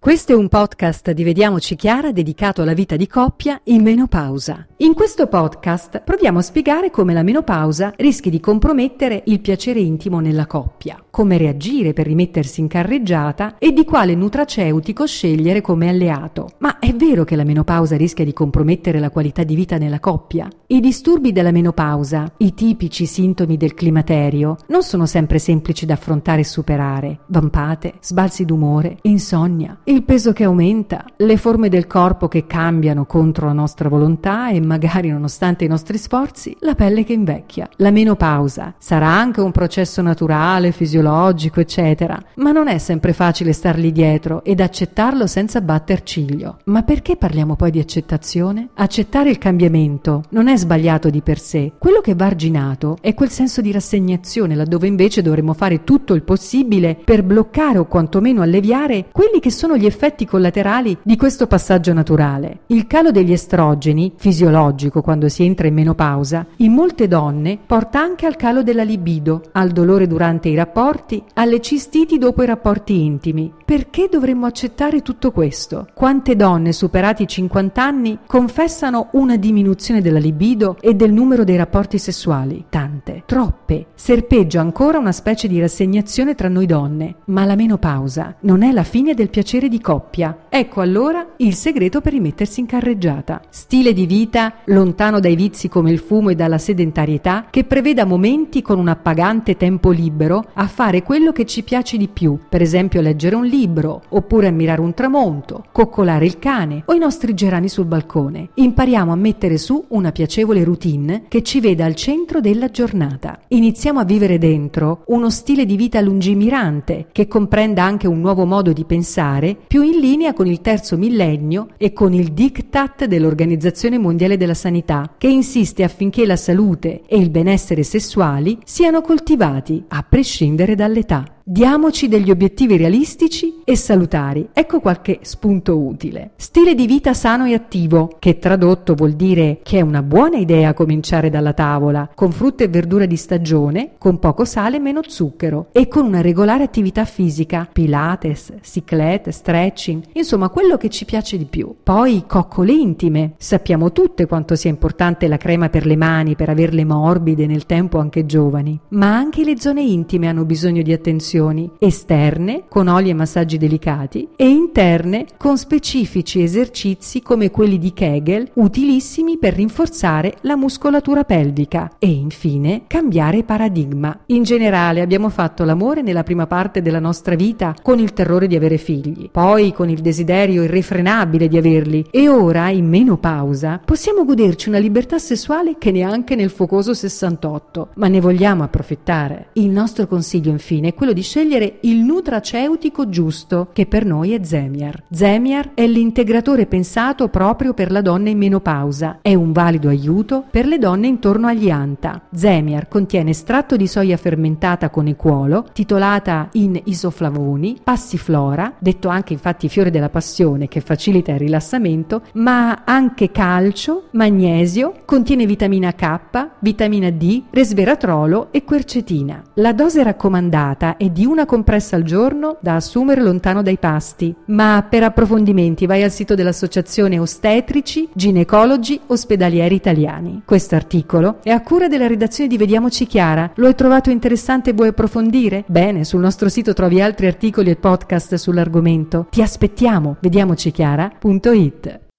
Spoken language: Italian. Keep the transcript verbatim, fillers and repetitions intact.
Questo è un podcast di Vediamoci Chiara dedicato alla vita di coppia in menopausa. In questo podcast proviamo a spiegare come la menopausa rischi di compromettere il piacere intimo nella coppia, come reagire per rimettersi in carreggiata e di quale nutraceutico scegliere come alleato. Ma è vero che la menopausa rischia di compromettere la qualità di vita nella coppia? I disturbi della menopausa, i tipici sintomi del climaterio, non sono sempre semplici da affrontare e superare. Vampate, sbalzi d'umore, insonnia, il peso che aumenta, le forme del corpo che cambiano contro la nostra volontà e magari nonostante i nostri sforzi, la pelle che invecchia. La menopausa sarà anche un processo naturale, fisiologico, eccetera, ma non è sempre facile stargli dietro ed accettarlo senza batter ciglio. Ma perché parliamo poi di accettazione? Accettare il cambiamento non è sbagliato di per sé. Quello che va arginato è quel senso di rassegnazione, laddove invece dovremmo fare tutto il possibile per bloccare o quantomeno alleviare quelli che sono gli effetti collaterali di questo passaggio naturale. Il calo degli estrogeni, fisiologico quando si entra in menopausa, in molte donne porta anche al calo della libido, al dolore durante i rapporti, alle cistiti dopo i rapporti intimi. Perché dovremmo accettare tutto questo? Quante donne superati i cinquanta anni confessano una diminuzione della libido e del numero dei rapporti sessuali? Tante, troppe. Serpeggia ancora una specie di rassegnazione tra noi donne, ma la menopausa non è la fine del piacere di coppia. Ecco allora il segreto per rimettersi in carreggiata. Stile di vita lontano dai vizi come il fumo e dalla sedentarietà, che preveda momenti con un appagante tempo libero a fare quello che ci piace di più, per esempio leggere un libro, oppure ammirare un tramonto, coccolare il cane o i nostri gerani sul balcone. Impariamo a mettere su una piacevole routine che ci veda al centro della giornata. Iniziamo a vivere dentro uno stile di vita lungimirante che comprenda anche un nuovo modo di pensare più in linea con il terzo millennio e con il diktat dell'Organizzazione Mondiale della Sanità, che insiste affinché la salute e il benessere sessuali siano coltivati a prescindere dall'età. Diamoci degli obiettivi realistici e salutari. Ecco qualche spunto utile. Stile di vita sano e attivo, che tradotto vuol dire che è una buona idea cominciare dalla tavola, con frutta e verdura di stagione, con poco sale e meno zucchero, e con una regolare attività fisica, pilates, cyclette, stretching, insomma quello che ci piace di più. Poi coccole intime. Sappiamo tutte quanto sia importante la crema per le mani per averle morbide nel tempo anche giovani, ma anche le zone intime hanno bisogno di attenzione, esterne con oli e massaggi delicati e interne con specifici esercizi come quelli di Kegel, utilissimi per rinforzare la muscolatura pelvica. E infine cambiare paradigma. In generale abbiamo fatto l'amore nella prima parte della nostra vita con il terrore di avere figli, poi con il desiderio irrefrenabile di averli, e ora in menopausa possiamo goderci una libertà sessuale che neanche nel focoso sessantotto, ma ne vogliamo approfittare. Il nostro consiglio infine è quello di scegliere il nutraceutico giusto, che per noi è Zemiar. Zemiar è l'integratore pensato proprio per la donna in menopausa. È un valido aiuto per le donne intorno agli anta. Zemiar contiene estratto di soia fermentata con equolo, titolata in isoflavoni, passiflora, detto anche infatti fiore della passione, che facilita il rilassamento, ma anche calcio, magnesio, contiene vitamina K, vitamina D, resveratrolo e quercetina. La dose raccomandata è di una compressa al giorno da assumere lontano dai pasti, ma per approfondimenti vai al sito dell'Associazione Ostetrici Ginecologi Ospedalieri Italiani. Questo articolo è a cura della redazione di Vediamoci Chiara. Lo hai trovato interessante e vuoi approfondire? Bene, sul nostro sito trovi altri articoli e podcast sull'argomento. Ti aspettiamo. vediamoci chiara punto it.